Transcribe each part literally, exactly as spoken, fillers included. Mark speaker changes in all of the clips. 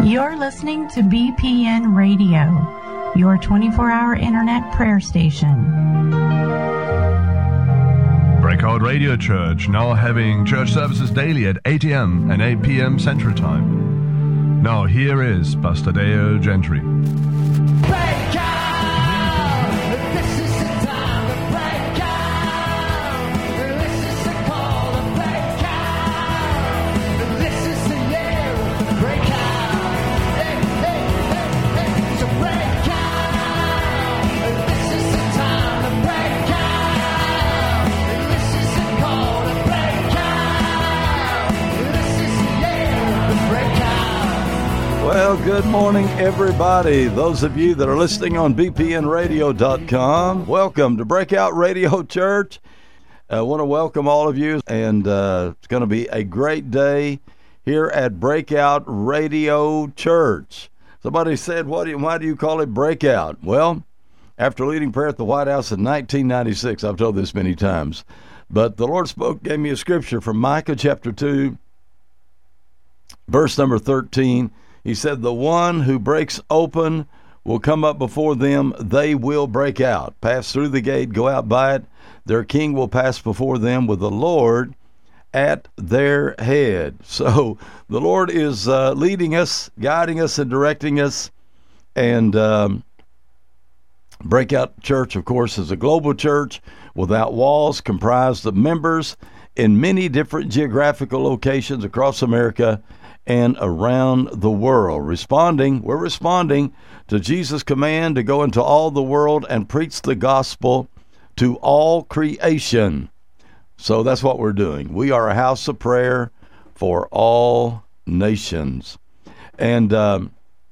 Speaker 1: You're listening to B P N Radio, your twenty-four hour internet prayer station.
Speaker 2: Breakout Radio Church, now having church services daily at eight a.m. and eight p.m. Central Time. Now here is Pastor Dale Gentry.
Speaker 3: Well, good morning, everybody. Those of you that are listening on B P N radio dot com, welcome to Breakout Radio Church. I want to welcome all of you, and uh, it's going to be a great day here at Breakout Radio Church. Somebody said, "What? Do you, why do you call it Breakout?" Well, after leading prayer at the White House in nineteen ninety-six, I've told this many times, but the Lord spoke, gave me a scripture from Micah chapter two, verse number thirteen. He said, "The one who breaks open will come up before them. They will break out, pass through the gate, go out by it. Their king will pass before them with the Lord at their head." So the Lord is uh, leading us, guiding us, and directing us. And um, Breakout Church, of course, is a global church without walls, comprised of members in many different geographical locations across America and around the world. Responding, we're responding to Jesus' command to go into all the world and preach the gospel to all creation. So that's what we're doing. We are a house of prayer for all nations. And um,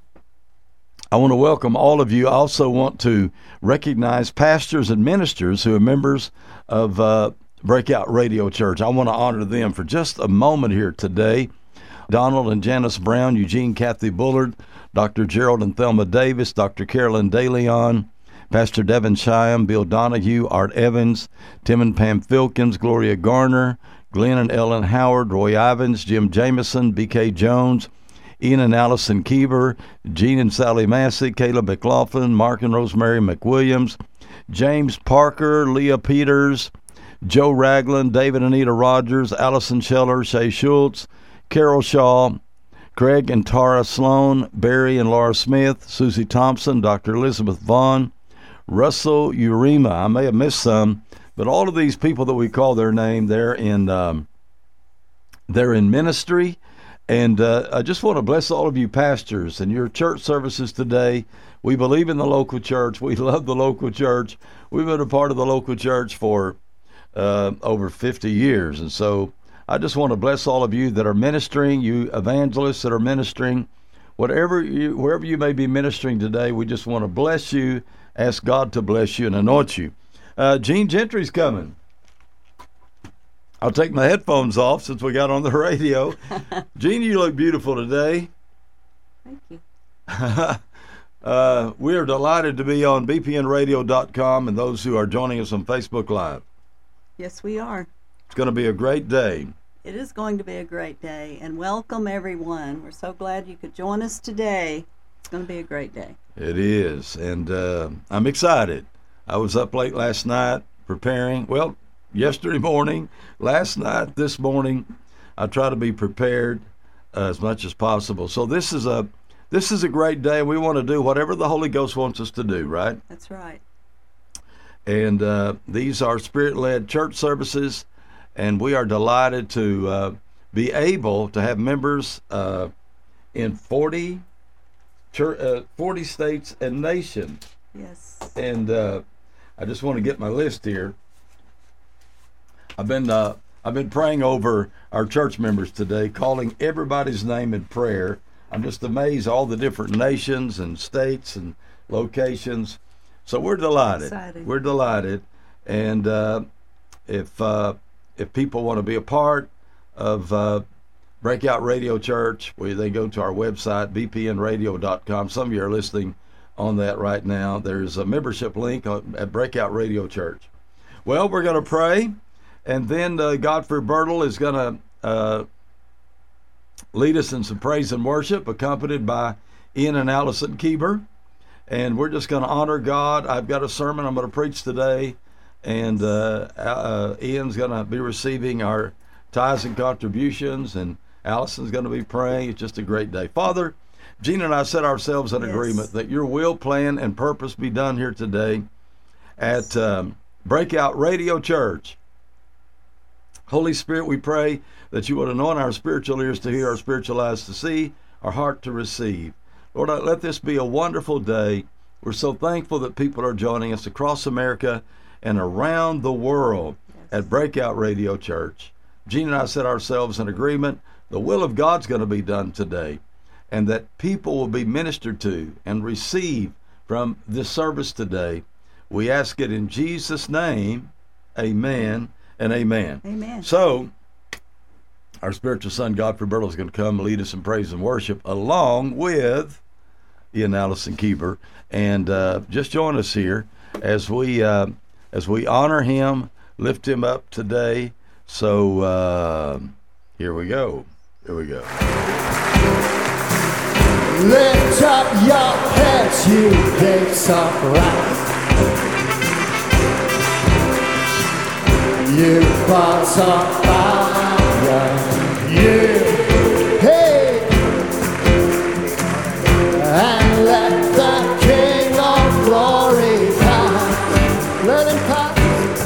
Speaker 3: I want to welcome all of you. I also want to recognize pastors and ministers who are members of uh, Breakout Radio Church. I want to honor them for just a moment here today. Donald and Janice Brown, Eugene Kathy Bullard, Doctor Gerald and Thelma Davis, Doctor Carolyn DeLeon, Pastor Devin Shyam, Bill Donahue, Art Evans, Tim and Pam Filkins, Gloria Garner, Glenn and Ellen Howard, Roy Ivins, Jim Jameson, B K Jones, Ian and Allison Keever, Gene and Sally Massey, Caleb McLaughlin, Mark and Rosemary McWilliams, James Parker, Leah Peters, Joe Ragland, David and Anita Rogers, Allison Scheller, Shay Schultz, Carol Shaw, Craig and Tara Sloan, Barry and Laura Smith, Susie Thompson, Doctor Elizabeth Vaughn, Russell Urema. I may have missed some, but all of these people that we call their name, they're in um, they're in ministry. And uh, I just want to bless all of you pastors and your church services today. We believe in the local church. We love the local church. We've been a part of the local church for uh, over fifty years, and so I just want to bless all of you that are ministering, you evangelists that are ministering, whatever you, wherever you may be ministering today. We just want to bless you, ask God to bless you and anoint you. Uh, Gene Gentry's coming. I'll take my headphones off since we got on the radio. Gene, you look beautiful today.
Speaker 4: Thank you.
Speaker 3: uh, we are delighted to be on B P N radio dot com and those who are joining us on Facebook Live.
Speaker 4: Yes, we are.
Speaker 3: It's going to be a great day.
Speaker 4: It is going to be a great day, and welcome everyone. We're so glad you could join us today. It's going to be a great day.
Speaker 3: It is, and uh, I'm excited. I was up late last night preparing. Well, yesterday morning, last night, this morning, I try to be prepared uh, as much as possible. So this is a this is a great day. We want to do whatever the Holy Ghost wants us to do, right?
Speaker 4: That's right.
Speaker 3: And uh, these are Spirit-led church services. And we are delighted to uh, be able to have members uh, in forty, church, uh, forty states and nations.
Speaker 4: Yes.
Speaker 3: And uh, I just want to get my list here. I've been uh, I've been praying over our church members today, calling everybody's name in prayer. I'm just amazed all the different nations and states and locations. So we're delighted.
Speaker 4: Exciting.
Speaker 3: We're delighted. And uh, if uh, If people want to be a part of uh, Breakout Radio Church, we, they go to our website, B P N radio dot com. Some of you are listening on that right now. There's a membership link at Breakout Radio Church. Well, we're going to pray, and then uh, Godfrey Bertle is going to uh, lead us in some praise and worship, accompanied by Ian and Allison Keeber. And we're just going to honor God. I've got a sermon I'm going to preach today, and uh, uh, Ian's going to be receiving our tithes and contributions, and Allison's going to be praying. It's just a great day. Father, Gina and I set ourselves in
Speaker 4: Yes.
Speaker 3: agreement that your will, plan, and purpose be done here today at um, Breakout Radio Church. Holy Spirit, we pray that you would anoint our spiritual ears to hear, our spiritual eyes to see, our heart to receive. Lord, let this be a wonderful day. We're so thankful that people are joining us across America and around the world at Breakout Radio Church. Gene and I set ourselves in agreement. The will of God's going to be done today, and that people will be ministered to and receive from this service today. We ask it in Jesus' name. Amen and amen.
Speaker 4: Amen.
Speaker 3: So, our spiritual son, Godfrey Burtle, is going to come lead us in praise and worship along with Ian Allison Keeber. And uh, just join us here as we uh, as we honor him, lift him up today. So, uh, here we go. Here we go.
Speaker 5: Lift up your heads, you gates of wrath. You bonds of fire. You, hey, and let the King of Glory pass. Let him pass.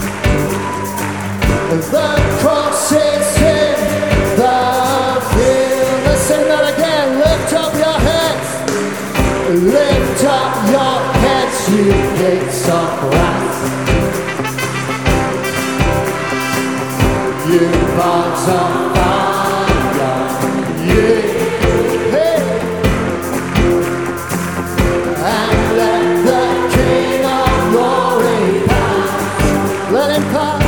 Speaker 5: The cross is in the field. Let's sing that again. Lift up your heads. Lift up your heads, you gates of wrath. You bonds of fire, yeah, hey, and let the King of Glory pass. Let him pass.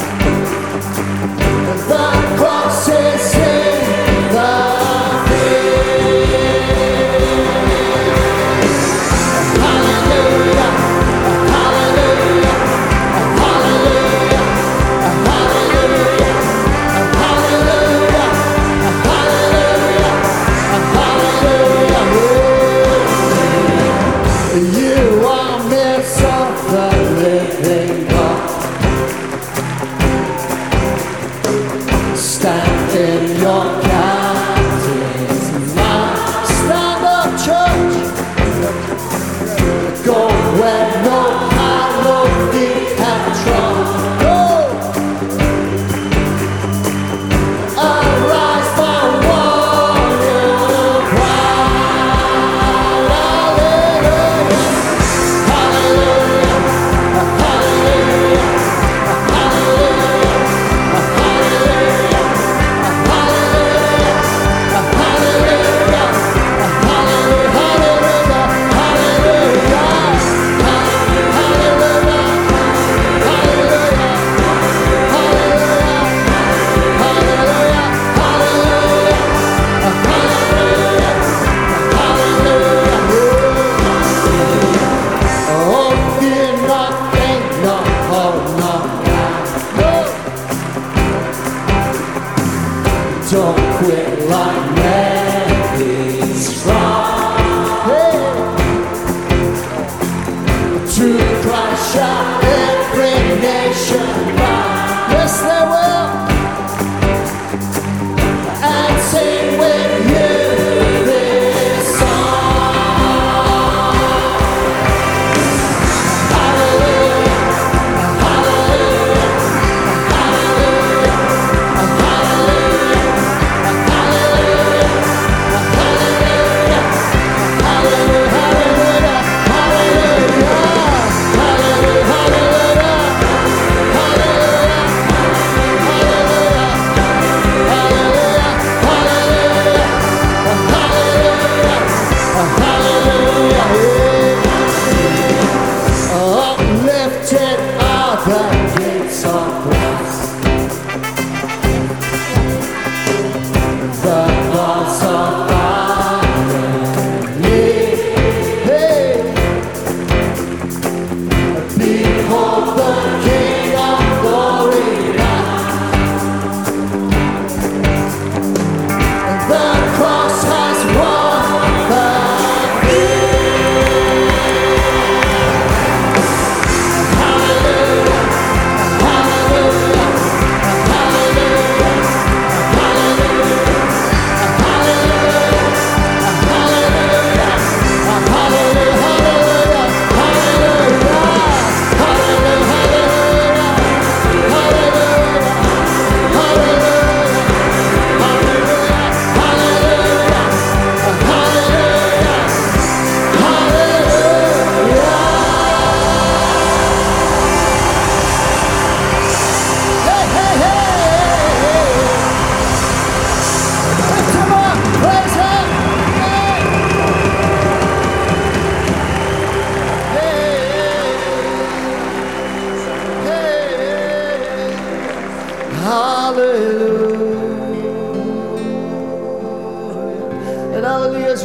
Speaker 5: The cross is in the field. Hallelujah, hallelujah.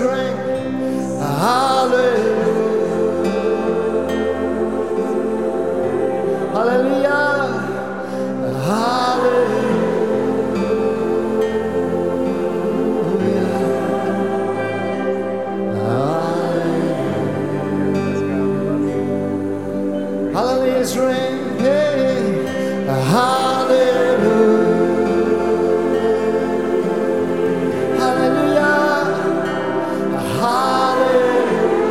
Speaker 5: ring. Hallelujah. Hallelujah. Hallelujah. Hallelujah's ring. Hey. Hallelujah. Hallelujah. Hallelujah.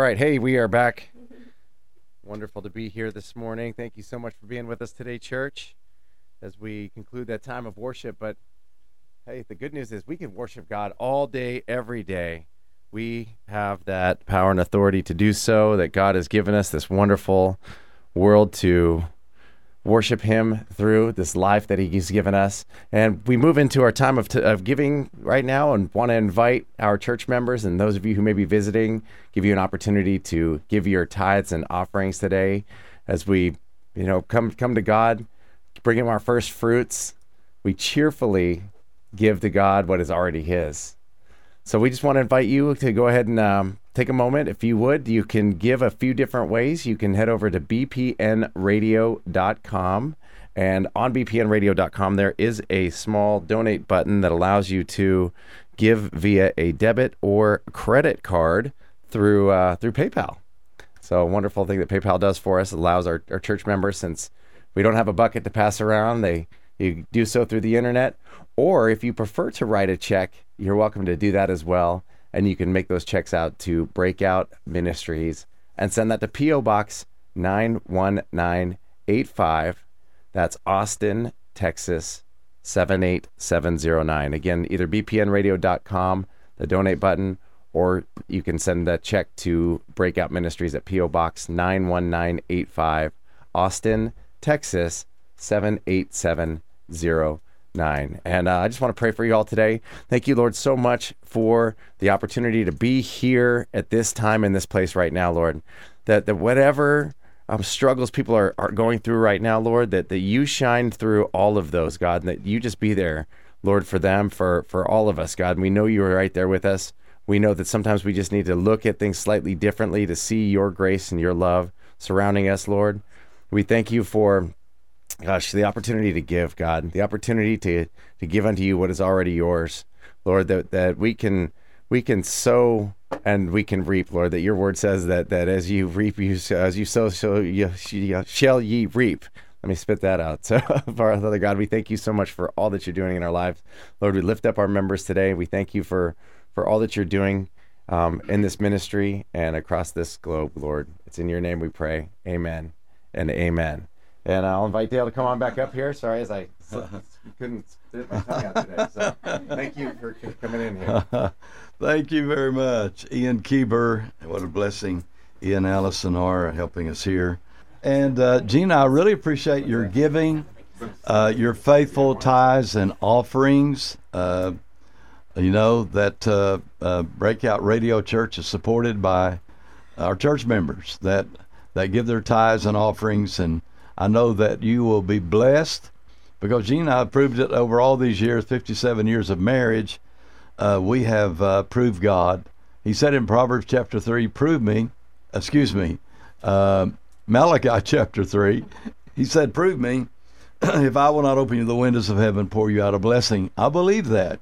Speaker 6: right. Hey, we are back. Wonderful to be here this morning. Thank you so much for being with us today, church, as we conclude that time of worship. But hey, the good news is we can worship God all day, every day. We have that power and authority to do so, that God has given us this wonderful world to worship him through, this life that he's given us. And we move into our time of, t- of giving right now, and want to invite our church members and those of you who may be visiting, give you an opportunity to give your tithes and offerings today as we, you know, come come to God, bring him our first fruits. We cheerfully give to God what is already his. So we just want to invite you to go ahead and um, take a moment. If you would, you can give a few different ways. You can head over to b p n radio dot com. And on b p n radio dot com, there is a small donate button that allows you to give via a debit or credit card through uh, through PayPal. So a wonderful thing that PayPal does for us, allows our, our church members, since we don't have a bucket to pass around, they you do so through the internet. Or if you prefer to write a check, you're welcome to do that as well. And you can make those checks out to Breakout Ministries and send that to P O Box nine one nine eight five. That's Austin, Texas seven eight seven zero nine. Again, either b p n radio dot com, the donate button, or you can send that check to Breakout Ministries at P O Box nine one nine eight five, Austin, Texas seven eight seven zero nine. Nine. And uh, I just want to pray for you all today. Thank you, Lord, so much for the opportunity to be here at this time in this place right now, Lord. That that whatever um, struggles people are, are going through right now, Lord, that, that you shine through all of those, God, and that you just be there, Lord, for them, for, for all of us, God. And we know you are right there with us. We know that sometimes we just need to look at things slightly differently to see your grace and your love surrounding us, Lord. We thank you for Gosh, the opportunity to give, God, the opportunity to, to give unto you what is already yours, Lord, that, that we can we can sow and we can reap, Lord, that your word says that that as you reap, you as you sow, so you, you shall ye reap. Let me spit that out. So, Father God, we thank you so much for all that you're doing in our lives. Lord, we lift up our members today. We thank you for, for all that you're doing um, in this ministry and across this globe, Lord. It's in your name we pray. Amen and amen. And I'll invite Dale to come on back up here. Sorry, as I couldn't spit my tongue out today. So thank you for coming in here.
Speaker 3: Thank you very much, Ian Keeber. What a blessing Ian and Allison are helping us here. And uh, Gina, I really appreciate your giving, uh, your faithful tithes and offerings. Uh, you know that uh, uh, Breakout Radio Church is supported by our church members that that give their tithes and offerings, and I know that you will be blessed because Gina and I have proved it over all these years, fifty-seven years of marriage. Uh, we have uh, proved God. He said in Proverbs chapter three, prove me, excuse me, uh, Malachi chapter three, he said, prove me if I will not open you the windows of heaven, pour you out a blessing. I believe that.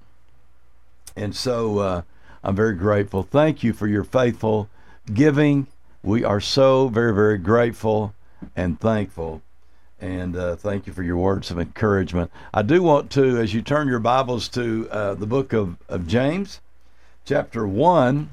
Speaker 3: And so uh, I'm very grateful. Thank you for your faithful giving. We are so very, very grateful and thankful, and uh, thank you for your words of encouragement. I do want to, as you turn your Bibles to uh, the book of, of James, chapter one,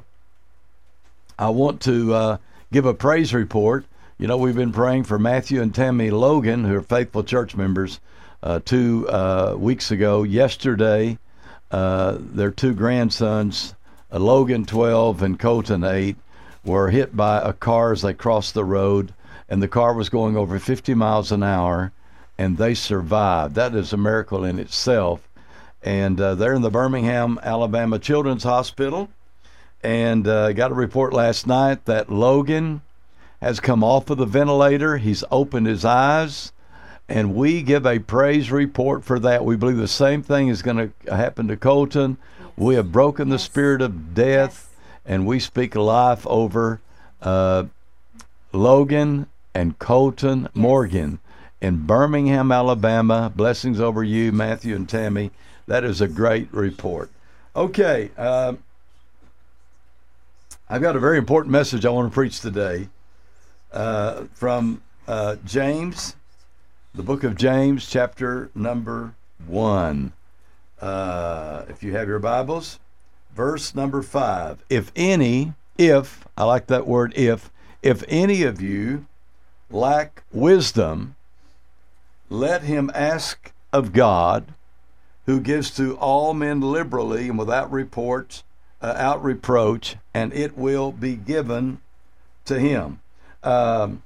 Speaker 3: I want to uh, give a praise report. You know, we've been praying for Matthew and Tammy Logan, who are faithful church members, uh, two uh, weeks ago. Yesterday, uh, their two grandsons, uh, Logan, twelve, and Colton, eight, were hit by a car as they crossed the road. And the car was going over fifty miles an hour, and they survived. That is a miracle in itself. And uh, they're in the Birmingham, Alabama Children's Hospital. And uh, got a report last night that Logan has come off of the ventilator. He's opened his eyes, and we give a praise report for that. We believe the same thing is going to happen to Colton. We have broken the spirit of death, and we speak life over uh, Logan and Colton Morgan in Birmingham, Alabama. Blessings over you, Matthew and Tammy. That is a great report. Okay, uh, I've got a very important message I want to preach today uh, from uh, James, the book of James, chapter number one. Uh, if you have your Bibles, verse number five. If any if, I like that word if, if any of you lack wisdom, let him ask of God, who gives to all men liberally and without report, uh, out reproach, and it will be given to him. Um,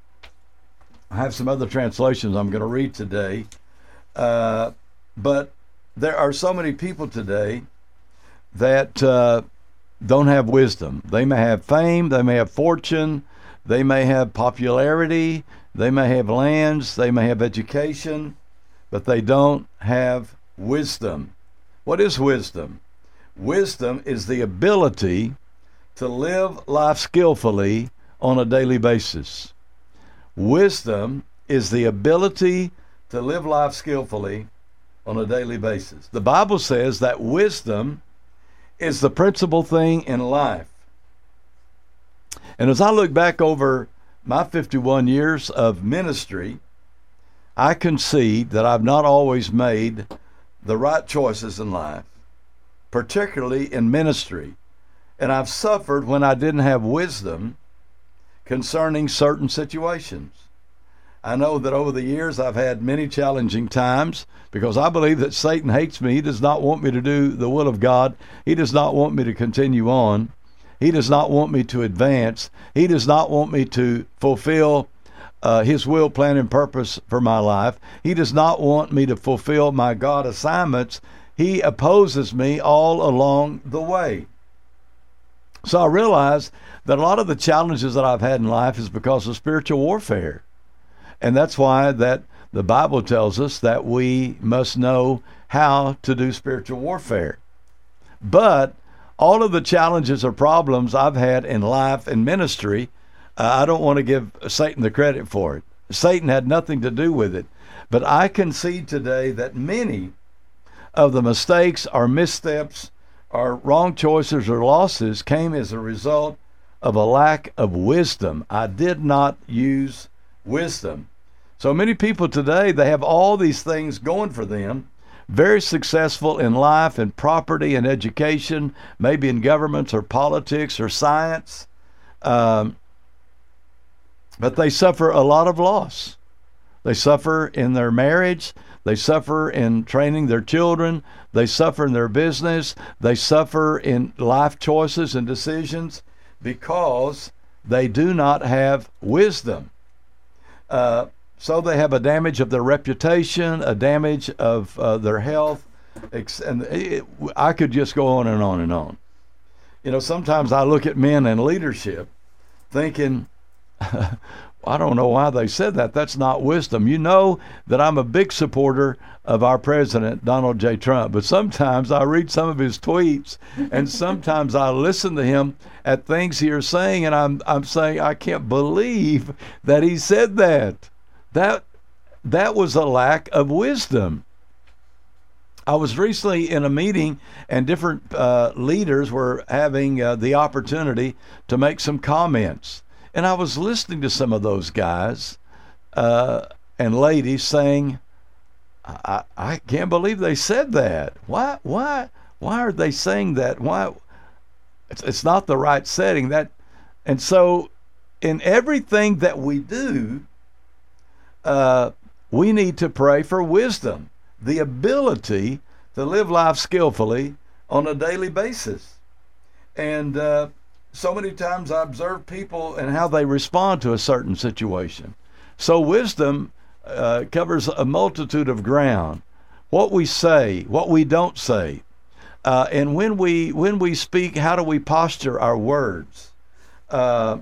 Speaker 3: I have some other translations I'm going to read today, uh, but there are so many people today that uh, don't have wisdom. They may have fame, they may have fortune, they may have popularity, they may have lands, they may have education, but they don't have wisdom. What is wisdom? Wisdom is the ability to live life skillfully on a daily basis. Wisdom is the ability to live life skillfully on a daily basis. The Bible says that wisdom is the principal thing in life. And as I look back over my fifty-one years of ministry, I concede that I've not always made the right choices in life, particularly in ministry. And I've suffered when I didn't have wisdom concerning certain situations. I know that over the years I've had many challenging times because I believe that Satan hates me. He does not want me to do the will of God. He does not want me to continue on. He does not want me to advance. He does not want me to fulfill uh, his will, plan, and purpose for my life. He does not want me to fulfill my God assignments. He opposes me all along the way. So I realize that a lot of the challenges that I've had in life is because of spiritual warfare. And that's why that the Bible tells us that we must know how to do spiritual warfare. But all of the challenges or problems I've had in life and ministry, uh, I don't want to give Satan the credit for it. Satan had nothing to do with it. But I concede today that many of the mistakes or missteps or wrong choices or losses came as a result of a lack of wisdom. I did not use wisdom. So many people today, they have all these things going for them, very successful in life and property and education, maybe in governments or politics or science, um, but they suffer a lot of loss. They suffer in their marriage. They suffer in training their children. They suffer in their business. They suffer in life choices and decisions because they do not have wisdom. Uh, so they have a damage of their reputation, a damage of uh, their health. And it, I could just go on and on and on. You know, sometimes I look at men in leadership thinking, I don't know why they said that. That's not wisdom. You know that I'm a big supporter of our president, Donald J. Trump, but sometimes I read some of his tweets and sometimes I listen to him at things he is saying, and I'm I'm saying, I can't believe that he said that. That that was a lack of wisdom. I was recently in a meeting, and different uh, leaders were having uh, the opportunity to make some comments. And I was listening to some of those guys uh, and ladies saying, I, I can't believe they said that. Why, why, why are they saying that? Why? It's, it's not the right setting. That, and so in everything that we do, uh, we need to pray for wisdom, the ability to live life skillfully on a daily basis. And uh, so many times I observe people and how they respond to a certain situation. So wisdom uh, covers a multitude of ground. What we say, what we don't say, uh, and when we when we speak, how do we posture our words? Uh,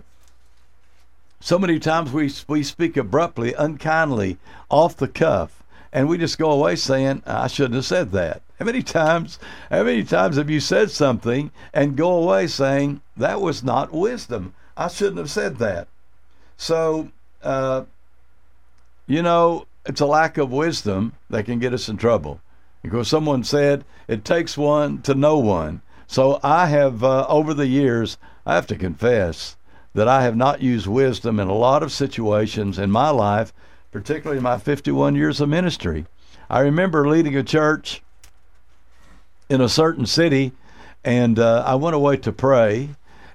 Speaker 3: so many times we we speak abruptly, unkindly, off the cuff, and we just go away saying, I shouldn't have said that. How many times, how many times have you said something and go away saying, that was not wisdom? I shouldn't have said that. So, uh, you know, it's a lack of wisdom that can get us in trouble. Because someone said, it takes one to know one. So I have, uh, over the years, I have to confess that I have not used wisdom in a lot of situations in my life, particularly in my fifty-one years of ministry. I remember leading a church in a certain city, and uh, I went away to pray,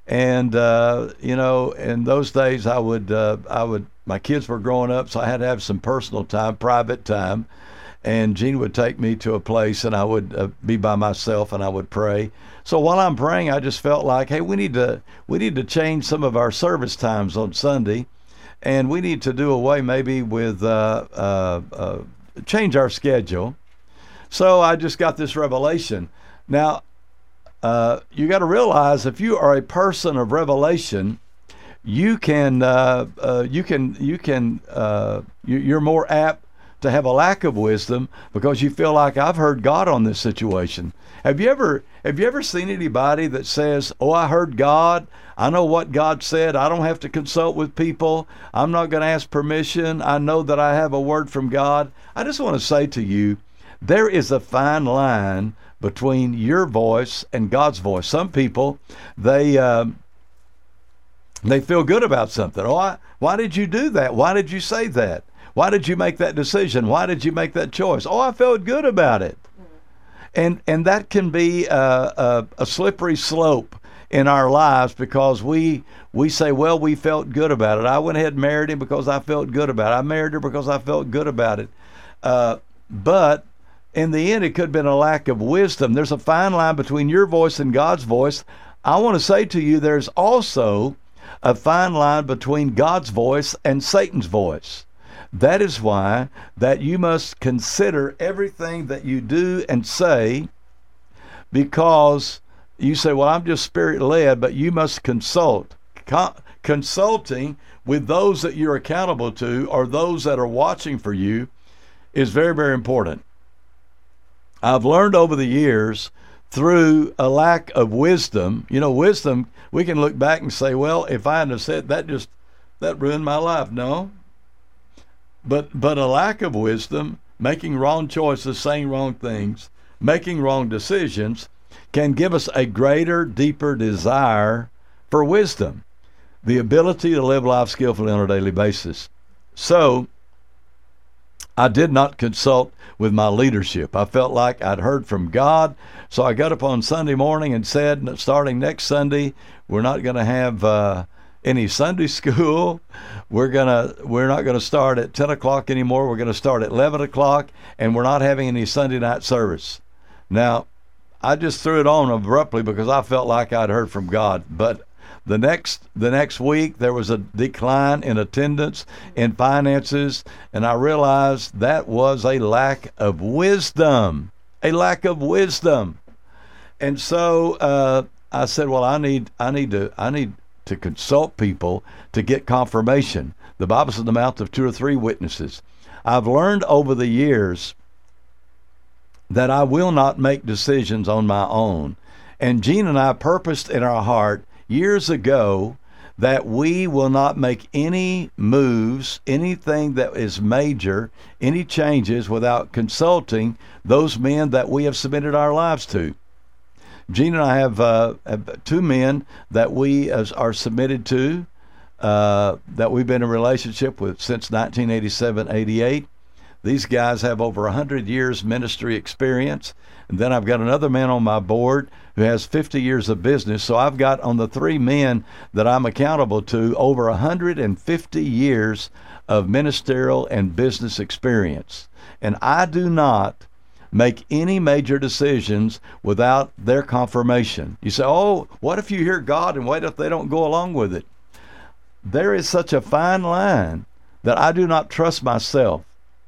Speaker 3: And uh, you know, in those days, I would, uh, I would, my kids were growing up, so I had to have some personal time, private time. And Gene would take me to a place, and I would uh, be by myself, and I would pray. So while I'm praying, I just felt like, hey, we need to, we need to change some of our service times on Sunday, and we need to do away maybe with uh, uh, uh, change our schedule. So I just got this revelation. Now, uh, you got to realize if you are a person of revelation, you can uh, uh, you can you can uh, you, you're more apt to have a lack of wisdom because you feel like I've heard God on this situation. Have you ever have you ever seen anybody that says, "Oh, I heard God. I know what God said. I don't have to consult with people. I'm not going to ask permission. I know that I have a word from God." I just want to say to you, there is a fine line between your voice and God's voice. Some people, they um, they feel good about something. Oh, I, why did you do that? Why did you say that? Why did you make that decision? Why did you make that choice? Oh, I felt good about it. And and that can be a, a, a slippery slope in our lives because we we say, well, we felt good about it. I went ahead and married him because I felt good about it. I married her because I felt good about it. Uh, but in the end, it could have been a lack of wisdom. There's a fine line between your voice and God's voice. I want to say to you, there's also a fine line between God's voice and Satan's voice. That is why that you must consider everything that you do and say, because you say, well, I'm just spirit-led, but you must consult. Con- consulting with those that you're accountable to or those that are watching for you is very, very important. I've learned over the years through a lack of wisdom, you know, wisdom, we can look back and say, well, if I hadn't have said that, just, that ruined my life. No. But but a lack of wisdom, making wrong choices, saying wrong things, making wrong decisions, can give us a greater, deeper desire for wisdom, the ability to live life skillfully on a daily basis. So I did not consult with my leadership. I felt like I'd heard from God, so I got up on Sunday morning and said, starting next Sunday, we're not going to have uh, any Sunday school. We're gonna we're not going to start at ten o'clock anymore. We're going to start at eleven o'clock, and we're not having any Sunday night service. Now, I just threw it on abruptly because I felt like I'd heard from God. But the next the next week there was a decline in attendance, in finances, and I realized that was a lack of wisdom, a lack of wisdom. And so uh, I said, well, I need I need to I need to consult people to get confirmation. The Bible says in the mouth of two or three witnesses. I've learned over the years that I will not make decisions on my own. And Gene and I purposed in our heart years ago that we will not make any moves, anything that is major, any changes without consulting those men that we have submitted our lives to. Gene and I have, uh, have two men that we as, are submitted to, uh, that we've been in a relationship with since nineteen eighty-seven, eighty-eight. These guys have over one hundred years ministry experience. And then I've got another man on my board who has fifty years of business. So I've got on the three men that I'm accountable to over one hundred fifty years of ministerial and business experience. And I do not make any major decisions without their confirmation. You say, oh, what if you hear God and what if they don't go along with it? There is such a fine line that I do not trust myself.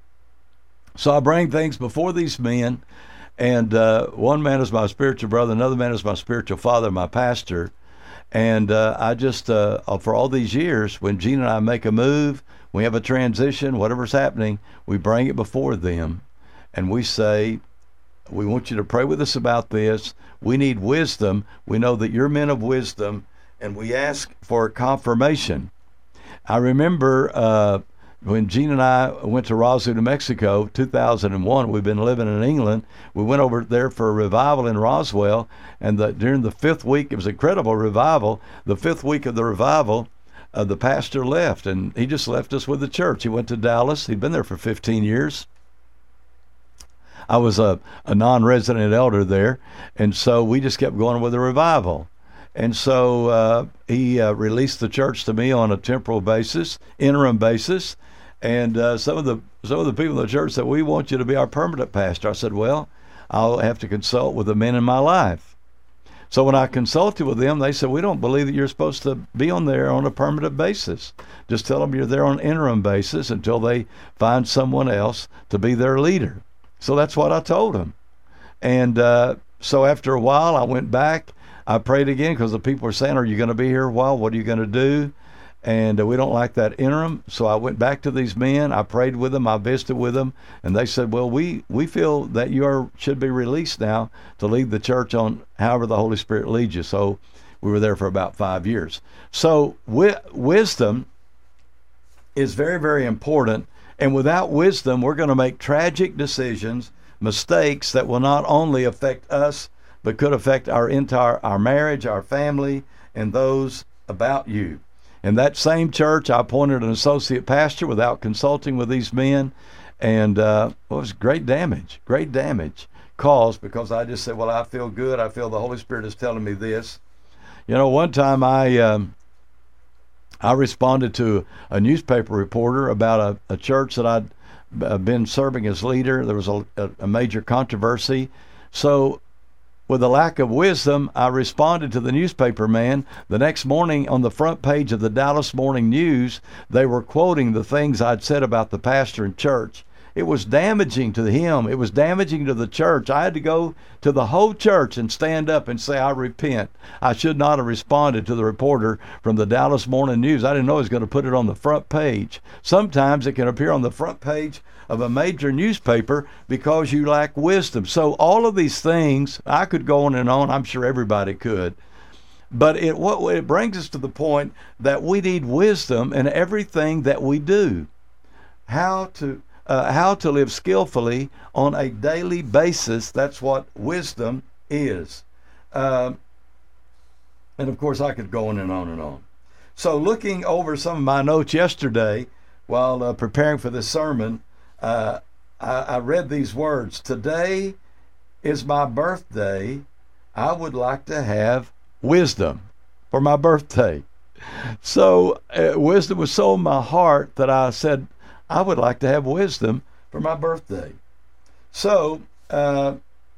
Speaker 3: So I bring things before these men, and uh, one man is my spiritual brother, another man is my spiritual father, my pastor. And uh, I just, uh, for all these years, when Gene and I make a move, we have a transition, whatever's happening, we bring it before them. And we say, we want you to pray with us about this. We need wisdom. We know that you're men of wisdom, and we ask for confirmation. I remember uh, when Gene and I went to Roswell, New Mexico, two thousand one. We've been living in England. We went over there for a revival in Roswell, and the, during the fifth week, it was an incredible revival. The fifth week of the revival, uh, the pastor left, and he just left us with the church. He went to Dallas. He'd been there for fifteen years. I was a, a non-resident elder there, and so we just kept going with the revival. And so uh, he uh, released the church to me on a temporal basis, interim basis. And uh, some of the some of the people in the church said, "We want you to be our permanent pastor." I said, "Well, I'll have to consult with the men in my life." So when I consulted with them, they said, "We don't believe that you're supposed to be on there on a permanent basis. Just tell them you're there on an interim basis until they find someone else to be their leader." So that's what I told them. And uh, so after a while, I went back. I prayed again because the people were saying, "Are you going to be here a while? What are you going to do?" And uh, we don't like that interim. So I went back to these men. I prayed with them. I visited with them. And they said, "Well, we, we feel that you are, should be released now to lead the church on however the Holy Spirit leads you." So we were there for about five years. So wi- wisdom is very, very important. And without wisdom, we're going to make tragic decisions, mistakes that will not only affect us, but could affect our entire, our marriage, our family, and those about you. In that same church, I appointed an associate pastor without consulting with these men, and uh, well, it was great damage, great damage caused because I just said, "Well, I feel good. I feel the Holy Spirit is telling me this." You know, one time I um, I responded to a newspaper reporter about a, a church that I'd uh, been serving as leader. There was a, a, a major controversy, so with a lack of wisdom, I responded to the newspaper man. The next morning on the front page of the Dallas Morning News, they were quoting the things I'd said about the pastor and church. It was damaging to him. It was damaging to the church. I had to go to the whole church and stand up and say, "I repent. I should not have responded to the reporter from the Dallas Morning News. I didn't know he was going to put it on the front page." Sometimes it can appear on the front page of a major newspaper because you lack wisdom. So all of these things, I could go on and on. I'm sure everybody could. But it what it brings us to the point that we need wisdom in everything that we do. How to uh, how to live skillfully on a daily basis. That's what wisdom is. Uh, and of course, I could go on and on and on. So looking over some of my notes yesterday while uh, preparing for this sermon, uh, I, I read these words: "Today is my birthday. I would like to have wisdom for my birthday." So uh, wisdom was so in my heart that I said, I would like to have wisdom for my birthday. So uh,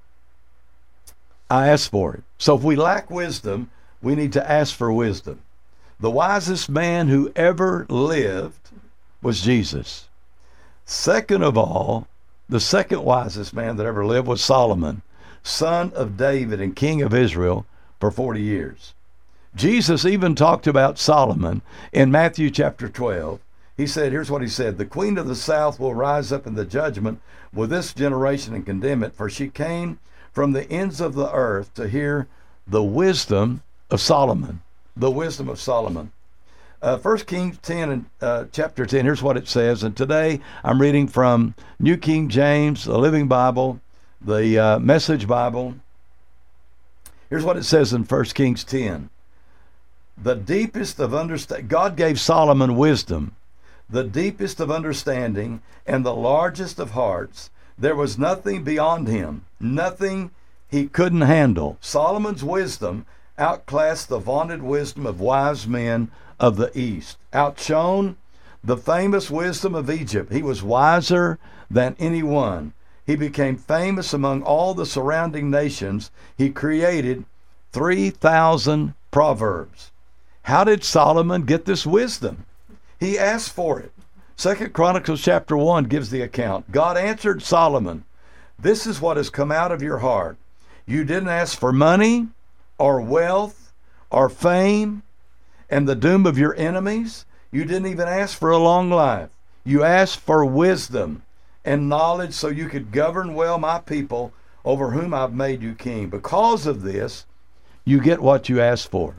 Speaker 3: I asked for it. So if we lack wisdom, we need to ask for wisdom. The wisest man who ever lived was Jesus. Second of all, the second wisest man that ever lived was Solomon, son of David and king of Israel for forty years. Jesus even talked about Solomon in Matthew chapter twelve. He said, here's what he said: "The queen of the south will rise up in the judgment with this generation and condemn it, for she came from the ends of the earth to hear the wisdom of Solomon." The wisdom of Solomon. Uh, First Kings ten and uh, chapter ten, here's what it says. And today I'm reading from New King James, the Living Bible, the uh, Message Bible. Here's what it says in First Kings ten. The deepest of understanding, God gave Solomon wisdom, the deepest of understanding and the largest of hearts. There was nothing beyond him, nothing he couldn't handle. Solomon's wisdom outclassed the vaunted wisdom of wise men of the East, outshone the famous wisdom of Egypt. He was wiser than anyone. He became famous among all the surrounding nations. He created three thousand proverbs. How did Solomon get this wisdom? He asked for it. Second Chronicles chapter one gives the account. God answered Solomon, "This is what has come out of your heart. You didn't ask for money or wealth or fame and the doom of your enemies. You didn't even ask for a long life. You asked for wisdom and knowledge so you could govern well my people over whom I've made you king. Because of this, you get what you asked for.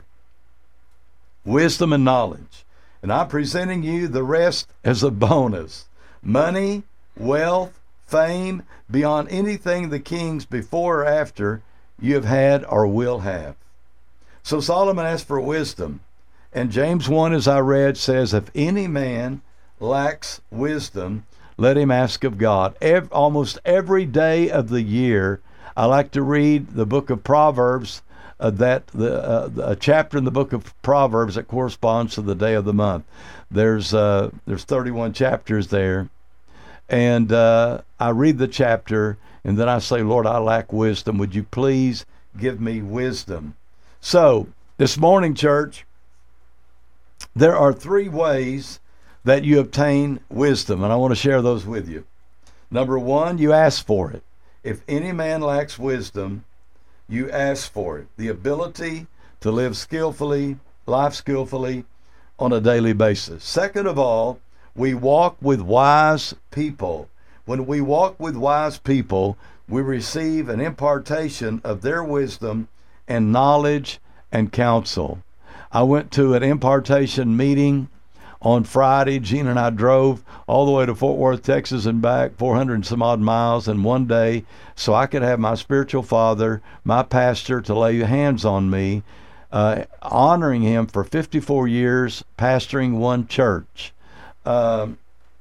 Speaker 3: Wisdom and knowledge. And I'm presenting you the rest as a bonus. Money, wealth, fame, beyond anything the kings before or after you have had or will have." So Solomon asked for wisdom. And James one, as I read, says, "If any man lacks wisdom, let him ask of God." Every, almost every day of the year, I like to read the book of Proverbs uh, that the uh, a chapter in the book of Proverbs that corresponds to the day of the month. There's uh, there's thirty-one chapters there, and uh, I read the chapter, and then I say, Lord, I lack wisdom. Would you please give me wisdom? So this morning, church, there are three ways that you obtain wisdom, and I want to share those with you. Number one, you ask for it. If any man lacks wisdom, you ask for it. The ability to live skillfully, life skillfully on a daily basis. Second of all, we walk with wise people. When we walk with wise people, we receive an impartation of their wisdom and knowledge and counsel. I went to an impartation meeting on Friday. Gene and I drove all the way to Fort Worth, Texas and back, four hundred and some odd miles in one day, so I could have my spiritual father, my pastor, to lay hands on me, uh, honoring him for fifty-four years pastoring one church. Um,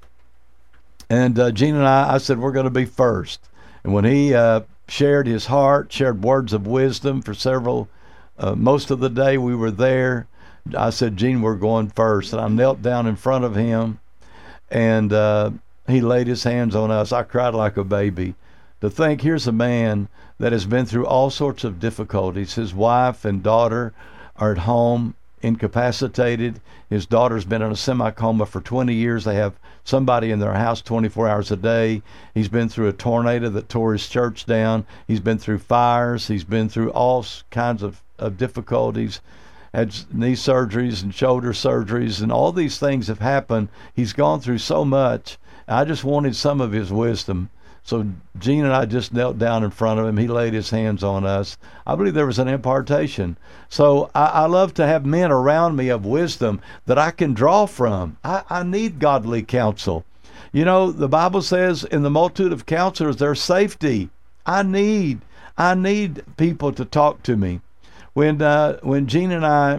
Speaker 3: and uh, Gene and I, I said, we're going to be first. And when he uh, shared his heart, shared words of wisdom for several, uh, most of the day we were there, I said, Gene, we're going first. And I knelt down in front of him, and uh, he laid his hands on us. I cried like a baby. To think, here's a man that has been through all sorts of difficulties. His wife and daughter are at home, incapacitated. His daughter's been in a semi-coma for twenty years. They have somebody in their house twenty-four hours a day. He's been through a tornado that tore his church down. He's been through fires. He's been through all kinds of, of difficulties. Had knee surgeries and shoulder surgeries, and all these things have happened. He's gone through so much. I just wanted some of his wisdom. So Gene and I just knelt down in front of him. He laid his hands on us. I believe there was an impartation. So I, I love to have men around me of wisdom that I can draw from. I, I need godly counsel. You know, the Bible says in the multitude of counselors there's safety. I need, I need people to talk to me. When uh, when Gene and I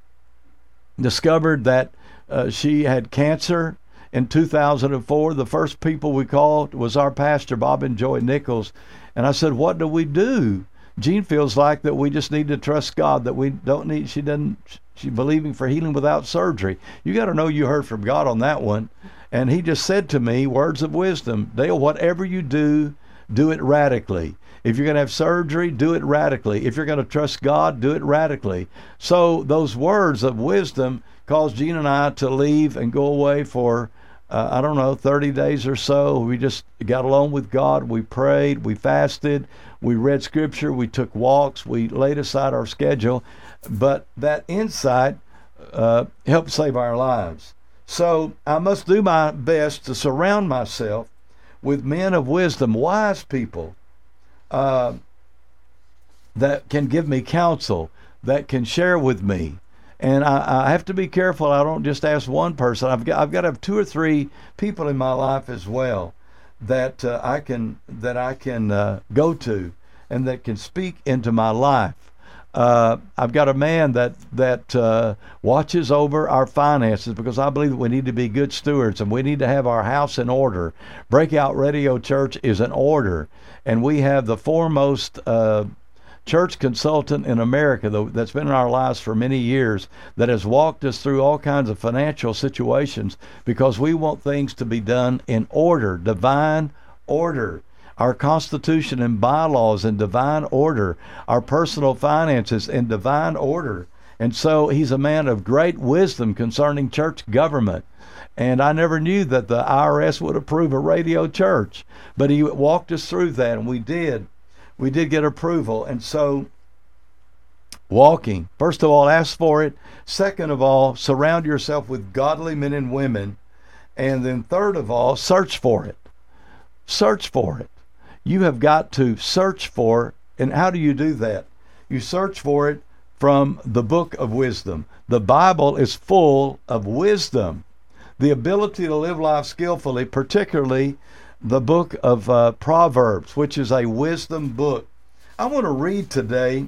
Speaker 3: discovered that uh, she had cancer in two thousand four, the first people we called was our pastor, Bob and Joy Nichols. And I said, what do we do? Gene feels like that we just need to trust God, that we don't need, she doesn't, she's believing for healing without surgery. You got to know you heard from God on that one. And he just said to me, words of wisdom, Dale, whatever you do, do it radically. If you're going to have surgery, do it radically. If you're going to trust God, do it radically. So those words of wisdom caused Gene and I to leave and go away for, uh, I don't know, thirty days or so. We just got alone with God. We prayed. We fasted. We read Scripture. We took walks. We laid aside our schedule. But that insight uh, helped save our lives. So I must do my best to surround myself with men of wisdom, wise people, Uh, that can give me counsel, that can share with me. And I, I have to be careful I don't just ask one person. I've got, I've got to have two or three people in my life as well that uh, I can that I can uh, go to and that can speak into my life. Uh, I've got a man that that uh, watches over our finances, because I believe that we need to be good stewards and we need to have our house in order. Breakout Radio Church is in order, and we have the foremost uh, church consultant in America that's been in our lives for many years, that has walked us through all kinds of financial situations, because we want things to be done in order, divine order. Our Constitution and bylaws in divine order, our personal finances in divine order. And so he's a man of great wisdom concerning church government. And I never knew that the I R S would approve a radio church, but he walked us through that, and we did. We did get approval. And so walking, first of all, ask for it. Second of all, surround yourself with godly men and women. And then third of all, search for it. Search for it. You have got to search for it. And how do you do that? You search for it from the book of wisdom. The Bible is full of wisdom. The ability to live life skillfully, particularly the book of uh, Proverbs, which is a wisdom book. I want to read today.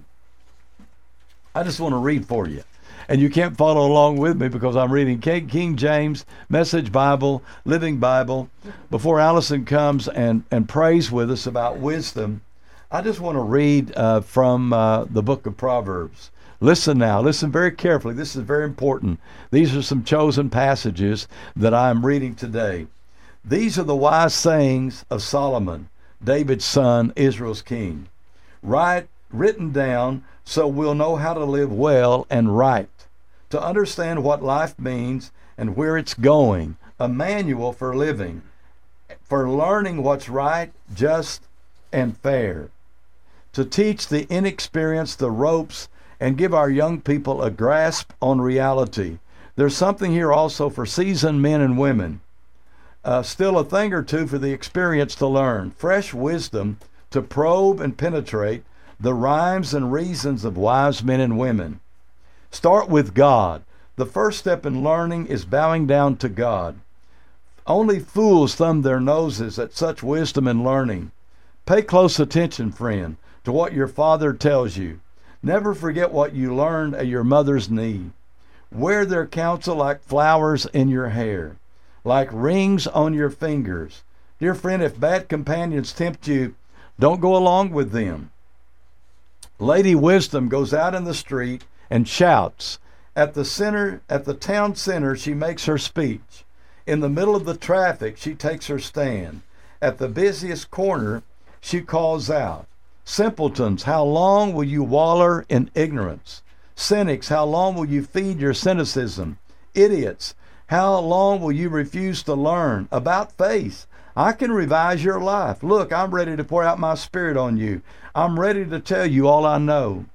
Speaker 3: I just want to read for you. And you can't follow along with me because I'm reading King James, Message Bible, Living Bible. Before Allison comes and, and prays with us about wisdom, I just want to read uh, from uh, the book of Proverbs. Listen now. Listen very carefully. This is very important. These are some chosen passages that I am reading today. These are the wise sayings of Solomon, David's son, Israel's king. Write, written down so we'll know how to live well and right, to understand what life means and where it's going, a manual for living, for learning what's right, just, and fair, to teach the inexperienced the ropes and give our young people a grasp on reality. There's something here also for seasoned men and women. Uh, still a thing or two for the experienced to learn. Fresh wisdom to probe and penetrate the rhymes and reasons of wise men and women. Start with God. The first step in learning is bowing down to God. Only fools thumb their noses at such wisdom and learning. Pay close attention, friend, to what your father tells you. Never forget what you learned at your mother's knee. Wear their counsel like flowers in your hair, like rings on your fingers. Dear friend, if bad companions tempt you, don't go along with them. Lady Wisdom goes out in the street and shouts. At the center, at the town center, she makes her speech. In the middle of the traffic, she takes her stand. At the busiest corner, she calls out, simpletons, how long will you waller in ignorance? Cynics, how long will you feed your cynicism? Idiots, how long will you refuse to learn? About faith, I can revise your life. Look, I'm ready to pour out my spirit on you. I'm ready to tell you all I know.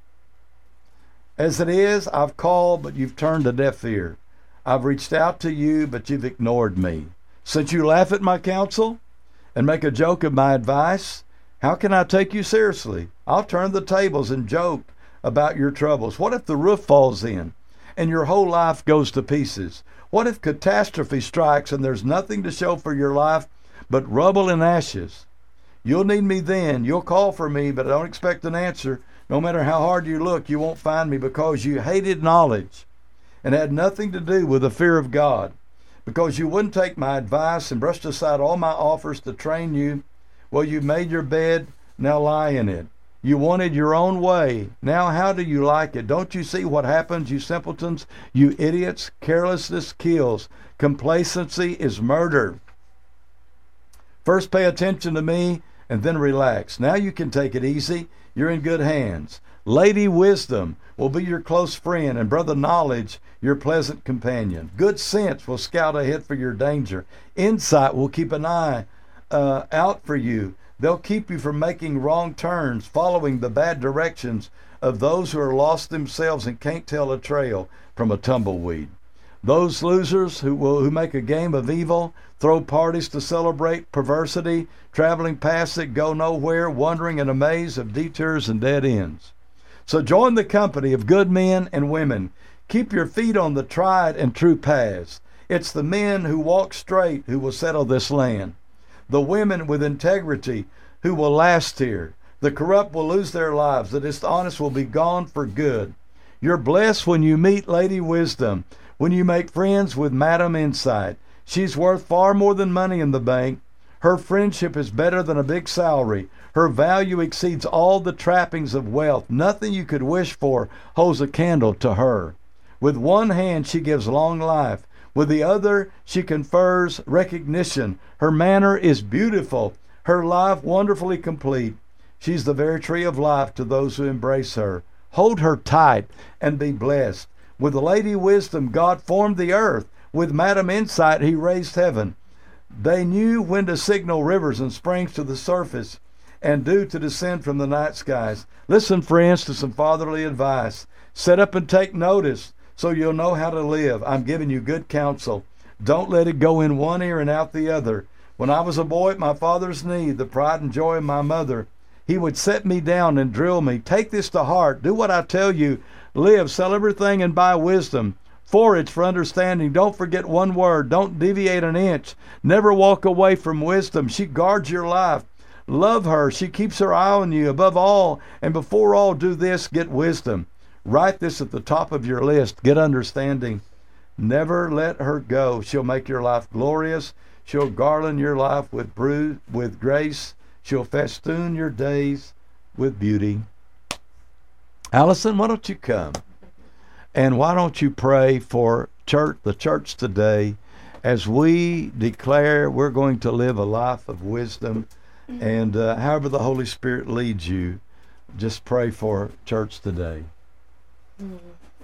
Speaker 3: As it is, I've called, but you've turned a deaf ear. I've reached out to you, but you've ignored me. Since you laugh at my counsel and make a joke of my advice, how can I take you seriously? I'll turn the tables and joke about your troubles. What if the roof falls in and your whole life goes to pieces? What if catastrophe strikes and there's nothing to show for your life but rubble and ashes? You'll need me then. You'll call for me, but I don't expect an answer. No matter how hard you look, you won't find me because you hated knowledge and had nothing to do with the fear of God. Because you wouldn't take my advice and brushed aside all my offers to train you. Well, you made your bed, now lie in it. You wanted your own way. Now how do you like it? Don't you see what happens, you simpletons, you idiots? Carelessness kills. Complacency is murder. First pay attention to me and then relax. Now you can take it easy. You're in good hands. Lady Wisdom will be your close friend, and Brother Knowledge your pleasant companion. Good sense will scout ahead for your danger. Insight will keep an eye uh, out for you. They'll keep you from making wrong turns, following the bad directions of those who are lost themselves and can't tell a trail from a tumbleweed. Those losers who will who make a game of evil, throw parties to celebrate perversity, traveling past it, go nowhere, wandering in a maze of detours and dead ends. So join the company of good men and women. Keep your feet on the tried and true paths. It's the men who walk straight who will settle this land. The women with integrity who will last here. The corrupt will lose their lives. The dishonest will be gone for good. You're blessed when you meet Lady Wisdom, when you make friends with Madam Insight. She's worth far more than money in the bank. Her friendship is better than a big salary. Her value exceeds all the trappings of wealth. Nothing you could wish for holds a candle to her. With one hand she gives long life. With the other she confers recognition. Her manner is beautiful. Her life wonderfully complete. She's the very tree of life to those who embrace her. Hold her tight and be blessed. With Lady Wisdom, God formed the earth. With Madam Insight, he raised heaven. They knew when to signal rivers and springs to the surface and dew to descend from the night skies. Listen, friends, to some fatherly advice. Set up and take notice so you'll know how to live. I'm giving you good counsel. Don't let it go in one ear and out the other. When I was a boy at my father's knee, the pride and joy of my mother, he would set me down and drill me. Take this to heart. Do what I tell you. Live, sell everything, and buy wisdom. Forage for understanding. Don't forget one word. Don't deviate an inch. Never walk away from wisdom. She guards your life. Love her. She keeps her eye on you. Above all, and before all, do this. Get wisdom. Write this at the top of your list. Get understanding. Never let her go. She'll make your life glorious. She'll garland your life with, bru- with grace. She'll festoon your days with beauty. Allison, why don't you come? And why don't you pray for church, the church today, as we declare we're going to live a life of wisdom, and uh, however the Holy Spirit leads you, just pray for church today.
Speaker 7: Mm.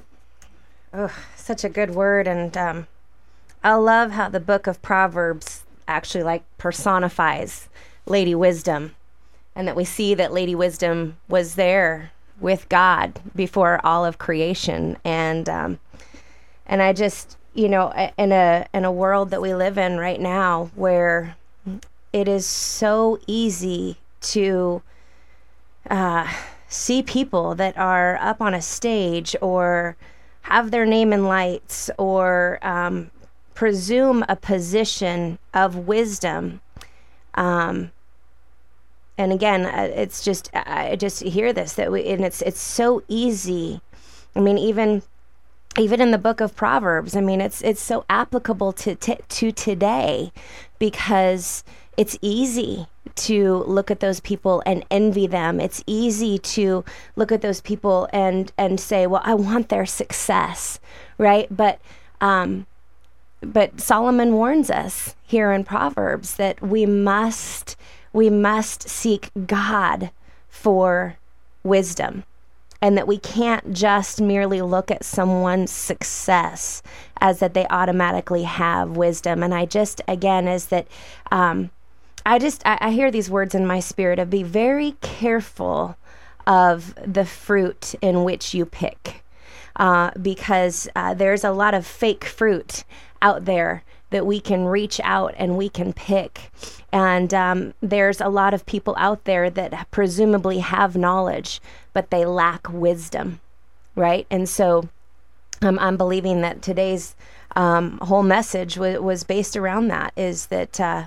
Speaker 7: Oh, such a good word. And um, I love how the book of Proverbs actually like personifies Lady Wisdom, and that we see that Lady Wisdom was there with God before all of creation. And um, and I just, you know, in a in a world that we live in right now, where it is so easy to uh, see people that are up on a stage or have their name in lights or um, presume a position of wisdom. Um, and again, it's just, I just hear this, that we, and it's, it's so easy. I mean, even, even in the book of Proverbs, I mean, it's, it's so applicable to, to, to today, because it's easy to look at those people and envy them. It's easy to look at those people and, and say, well, I want their success, right? But, um, but Solomon warns us here in Proverbs that we must, we must seek God for wisdom, and that we can't just merely look at someone's success as that they automatically have wisdom. And I just, again, is that, um, I just, I, I hear these words in my spirit of be very careful of the fruit in which you pick, uh, because uh, there's a lot of fake fruit out there that we can reach out and we can pick. And um, there's a lot of people out there that presumably have knowledge, but they lack wisdom, right? And so um, I'm believing that today's um, whole message w- was based around that, is that uh,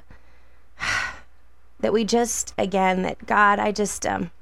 Speaker 7: that we just, again, that God, I just, um,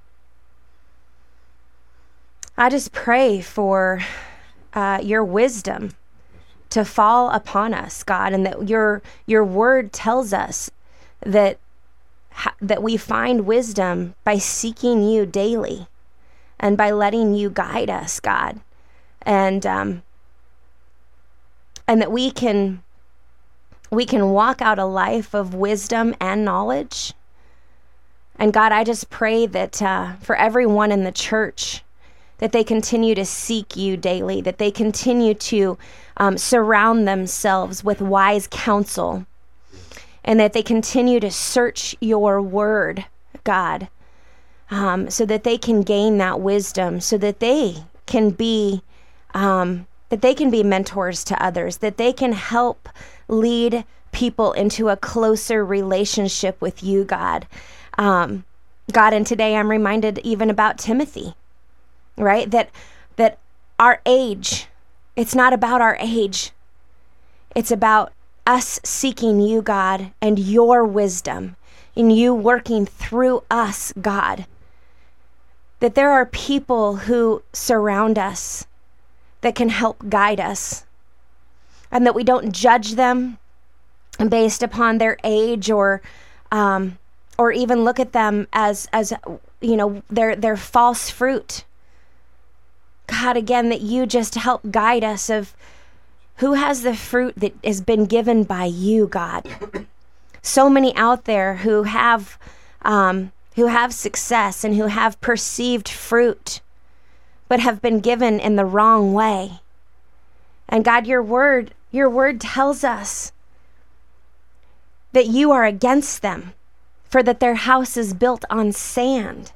Speaker 7: I just pray for uh, your wisdom to fall upon us, God, and that your your word tells us that ha- that we find wisdom by seeking you daily, and by letting you guide us, God, and um, and that we can we can walk out a life of wisdom and knowledge. And God, I just pray that uh, for everyone in the church, that they continue to seek you daily, that they continue to um, surround themselves with wise counsel, and that they continue to search your word, God, um, so that they can gain that wisdom, so that they can be um, that they can be mentors to others, that they can help lead people into a closer relationship with you, God. Um, God, and today I'm reminded even about Timothy, right? That that our age, it's not about our age. It's about us seeking you, God, and your wisdom, and you working through us, God. That there are people who surround us that can help guide us, and that we don't judge them based upon their age, or um, or even look at them as as you know, their their false fruit. God, again, that you just help guide us of who has the fruit that has been given by you, God. So many out there who have um, who have success and who have perceived fruit, but have been given in the wrong way. And God, your word, your word tells us that you are against them, for that their house is built on sand.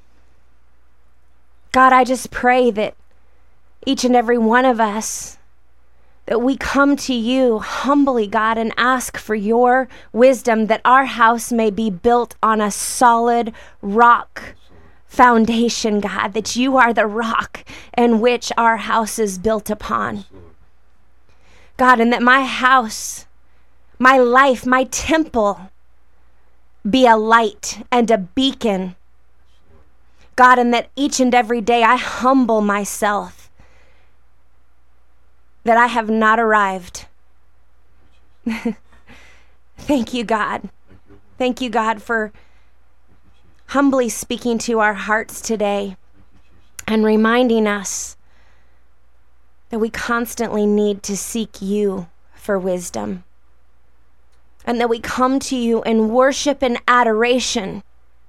Speaker 7: God, I just pray that each and every one of us, that we come to you humbly, God, and ask for your wisdom, that our house may be built on a solid rock foundation, God, that you are the rock in which our house is built upon. God, and that my house, my life, my temple be a light and a beacon. God, and that each and every day I humble myself, that I have not arrived. Thank you, God. Thank you, God, for humbly speaking to our hearts today and reminding us that we constantly need to seek you for wisdom, and that we come to you in worship and adoration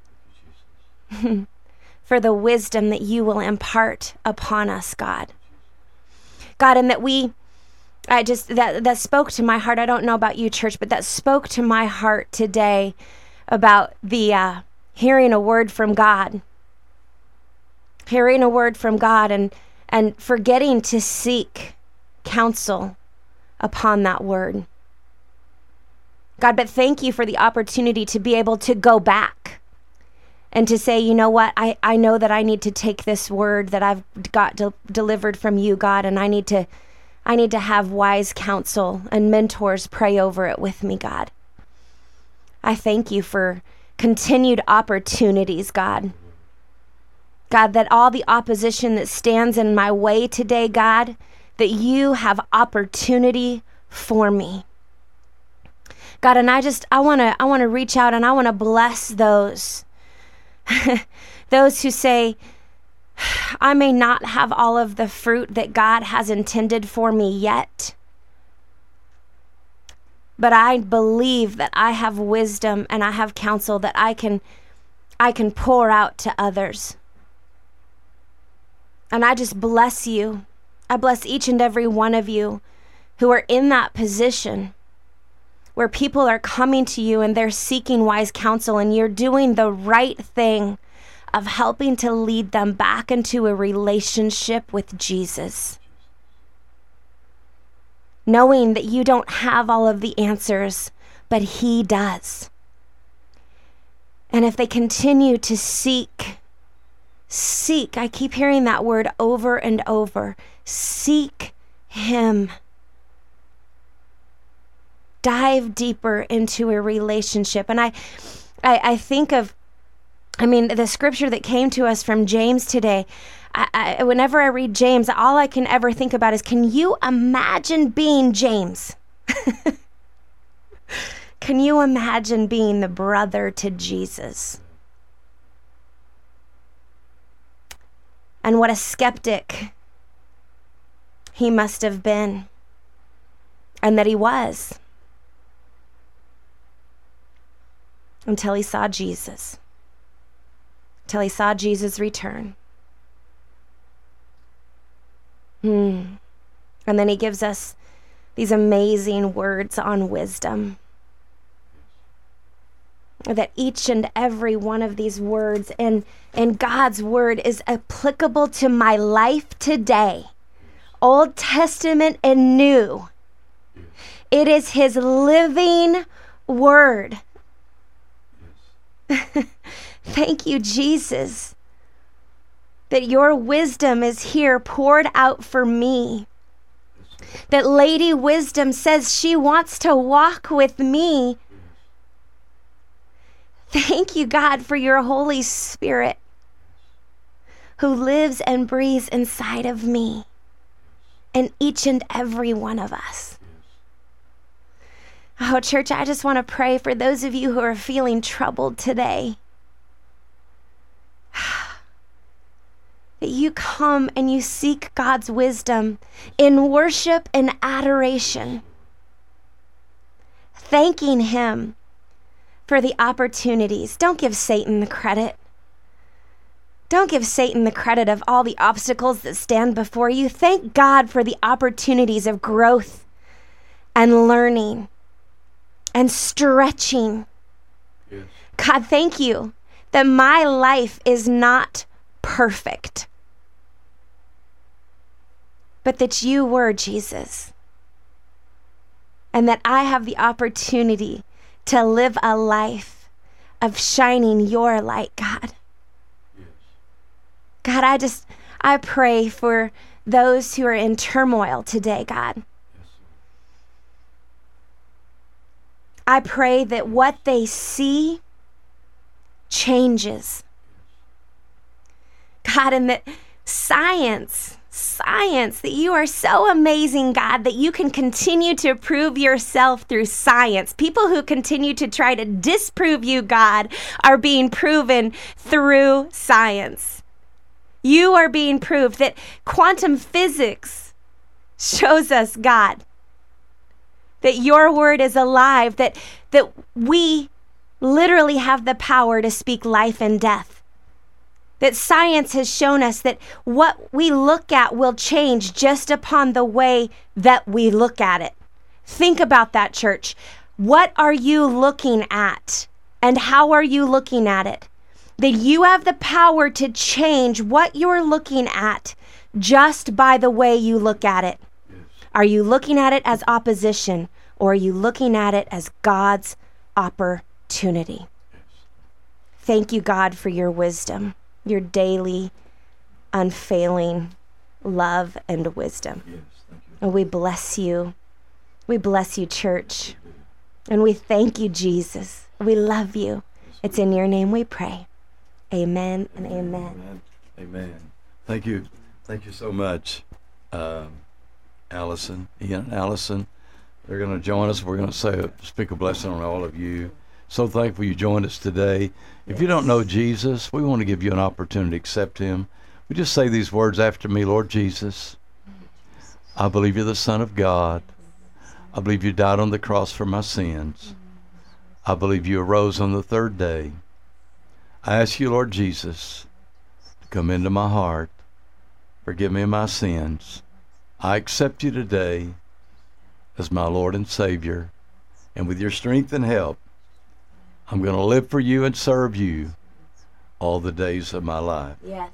Speaker 7: for the wisdom that you will impart upon us, God. God, and that we, I just, that, that spoke to my heart. I don't know about you, church, but that spoke to my heart today about the uh, hearing a word from God. Hearing a word from God and, and forgetting to seek counsel upon that word. God, but thank you for the opportunity to be able to go back and to say, you know what, I, I know that I need to take this word that I've got de- delivered from you, God, and I need to I need to have wise counsel and mentors pray over it with me, God. I thank you for continued opportunities, God. God, that all the opposition that stands in my way today, God, that you have opportunity for me. God, and I just, I want to, I want to reach out and I want to bless those, those who say, I may not have all of the fruit that God has intended for me yet, but I believe that I have wisdom and I have counsel that I can, I can pour out to others. And I just bless you. I bless each and every one of you who are in that position where people are coming to you and they're seeking wise counsel, and you're doing the right thing of helping to lead them back into a relationship with Jesus. Knowing that you don't have all of the answers, but he does. And if they continue to seek, seek, I keep hearing that word over and over, seek him. Dive deeper into a relationship. And I, I, I think of, I mean, the scripture that came to us from James today, I, I, whenever I read James, all I can ever think about is, can you imagine being James? Can you imagine being the brother to Jesus? And what a skeptic he must have been, and that he was, until he saw Jesus. Till he saw Jesus return. Hmm. And then he gives us these amazing words on wisdom. That each and every one of these words in, in God's word is applicable to my life today. Old Testament and New. It is his living word. Thank you, Jesus, that your wisdom is here poured out for me. That Lady Wisdom says she wants to walk with me. Thank you, God, for your Holy Spirit who lives and breathes inside of me and each and every one of us. Oh, church, I just want to pray for those of you who are feeling troubled today. That you come and you seek God's wisdom in worship and adoration, thanking him for the opportunities. Don't give Satan the credit. Don't give Satan the credit of all the obstacles that stand before you. Thank God for the opportunities of growth and learning and stretching. Yes. God, thank you that my life is not perfect, but that you were, Jesus, and that I have the opportunity to live a life of shining your light, God. Yes. God, I just, I pray for those who are in turmoil today, God. Yes. I pray that what they see changes. God, and that science, Science, that you are so amazing, God, that you can continue to prove yourself through science. People who continue to try to disprove you, God, are being proven through science. You are being proved that quantum physics shows us, God, that your word is alive, that, that we literally have the power to speak life and death. That science has shown us that what we look at will change just upon the way that we look at it. Think about that, church. What are you looking at? And how are you looking at it? That you have the power to change what you're looking at just by the way you look at it. Yes. Are you looking at it as opposition, or are you looking at it as God's opportunity? Yes. Thank you, God, for your wisdom, your daily, unfailing love and wisdom. Yes, thank you. And we bless you. We bless you, church. And we thank you, Jesus. We love you. It's in your name we pray. Amen and amen.
Speaker 3: Amen. Amen. Thank you. Thank you so much, um, Allison, Ian and Allison. They're going to join us. We're going to say, speak a blessing on all of you. So thankful you joined us today. If you don't know Jesus, we want to give you an opportunity to accept him. We just say these words after me. Lord Jesus, I believe you're the Son of God. I believe you died on the cross for my sins. I believe you arose on the third day. I ask you, Lord Jesus, to come into my heart. Forgive me of my sins. I accept you today as my Lord and Savior. And with your strength and help, I'm going to live for you and serve you all the days of my life.
Speaker 7: Yes.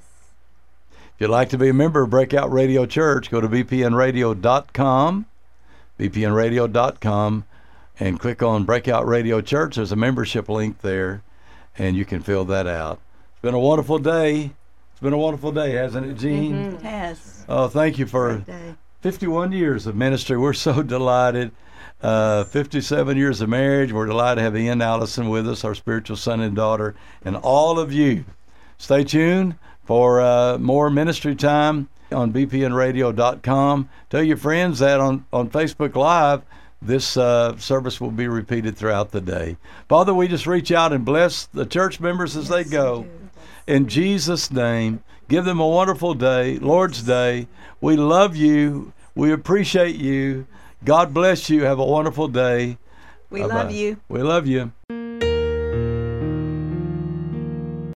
Speaker 3: If you'd like to be a member of Breakout Radio Church, go to b p n radio dot com, b p n radio dot com, and click on Breakout Radio Church. There's a membership link there, and you can fill that out. It's been a wonderful day. It's been a wonderful day, hasn't it, Jean?
Speaker 4: Mm-hmm. It has.
Speaker 3: Oh, thank you for fifty-one years of ministry. We're so delighted. Uh, fifty-seven years of marriage. We're delighted to have Ian and Allison with us, our spiritual son and daughter, and all of you. Stay tuned for uh, more ministry time on b p n radio dot com. Tell your friends that on, on Facebook Live, this uh, service will be repeated throughout the day. Father, we just reach out and bless the church members as yes, they go. In Jesus' name, give them a wonderful day, Lord's Day. We love you. We appreciate you. God bless you. Have a wonderful day.
Speaker 4: We
Speaker 3: Bye-bye.
Speaker 4: love you.
Speaker 3: We love you.